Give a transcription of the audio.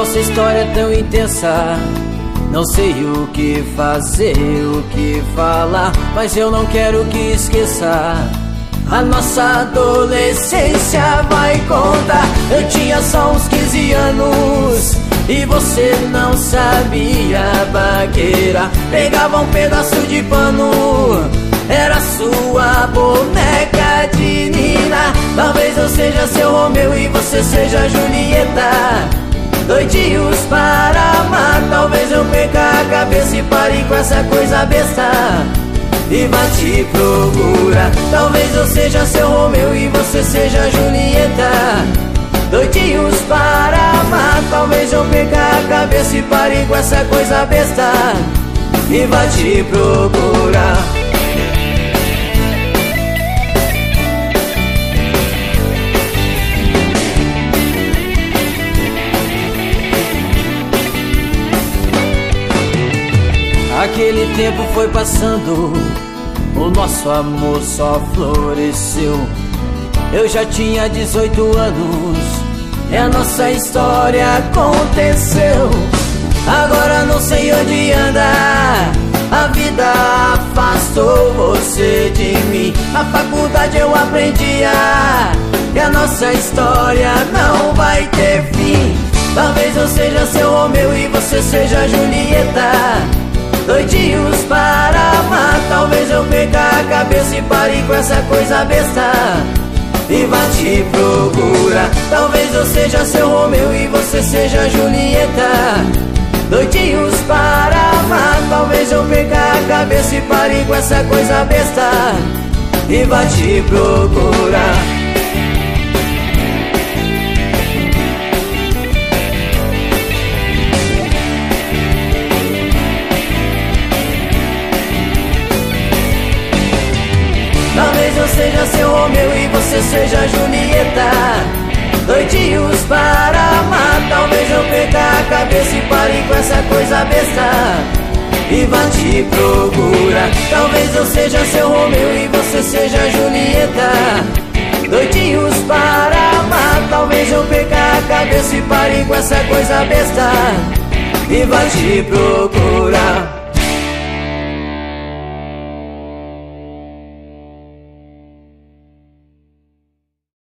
Nossa história é tão intensa, não sei o que fazer, o que falar, mas eu não quero que esqueça. A nossa adolescência vai contar. Eu tinha só uns 15 anos e você não sabia paquerar. Pegava um pedaço de pano, era sua boneca de Nina. Talvez eu seja seu Romeu e você seja Julieta, doidinhos para amar. Talvez eu perca a cabeça e pare com essa coisa besta e vá te procurar. Talvez eu seja seu Romeu e você seja Julieta, doidinhos para amar. Talvez eu perca a cabeça e pare com essa coisa besta e vá te procurar. Aquele tempo foi passando, o nosso amor só floresceu. Eu já tinha 18 anos e a nossa história aconteceu. Agora não sei onde anda, a vida afastou você de mim. Na faculdade eu aprendia que a nossa história não vai ter fim. Talvez eu seja seu Romeu e você seja Julieta, doidinhos para amar. Talvez eu perca a cabeça e pare com essa coisa besta e vá te procurar. Talvez eu seja seu Romeu e você seja Julieta, doidinhos para amar. Talvez eu perca a cabeça e pare com essa coisa besta e vá te procurar. Talvez eu seja seu Romeu e você seja Julieta, doidinhos para amar. Talvez eu perca a cabeça e pare com essa coisa besta e vá te procurar. Talvez eu seja seu Romeu e você seja Julieta, doidinhos para amar. Talvez eu perca a cabeça e pare com essa coisa besta e vá te procurar.